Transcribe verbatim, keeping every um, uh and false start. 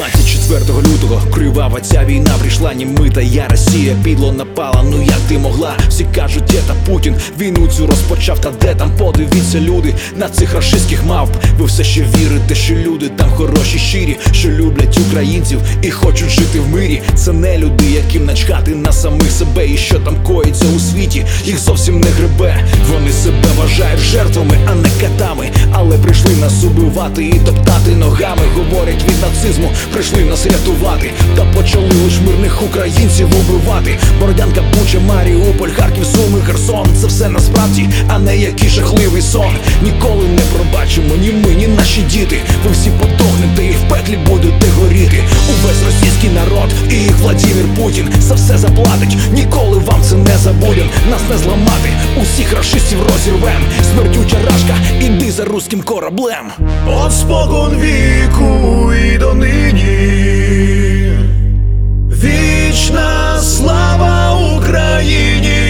двадцять четвертого лютого кривава ця війна прийшла, німита я Росія підло напала, ну як ти могла? Всі кажуть, це Путін війну цю розпочав, та де там? Подивіться, люди, на цих рашистських мавп. Ви все ще вірите, що люди там хороші, щирі, що люблять українців і хочуть жити в мирі. Це не люди, яким начхати на самих себе і що там коїться у світі, їх зовсім не гребе. Вони себе вважають жертвами, а не катами, але прийшли нас убивати і топтати ногами. Говорять, від нацизму прийшли нас рятувати, та почали лиш мирних українців убивати. Бородянка, Буча, Маріуполь, Харків, Суми, Херсон. Це все насправді, а не який жахливий сон. Ніколи не пробачимо ні ми, ні наші діти. Ви всі подохнете і в пеклі будете горіти. Увесь російський народ і їх Владимир Путін за все заплатить, ніколи вам це не забудем. Нас не зламати, усіх рашистів розірвем. Смертюча рашка, іди за руським кораблем. От спокон віку і донині вічна слава Україні.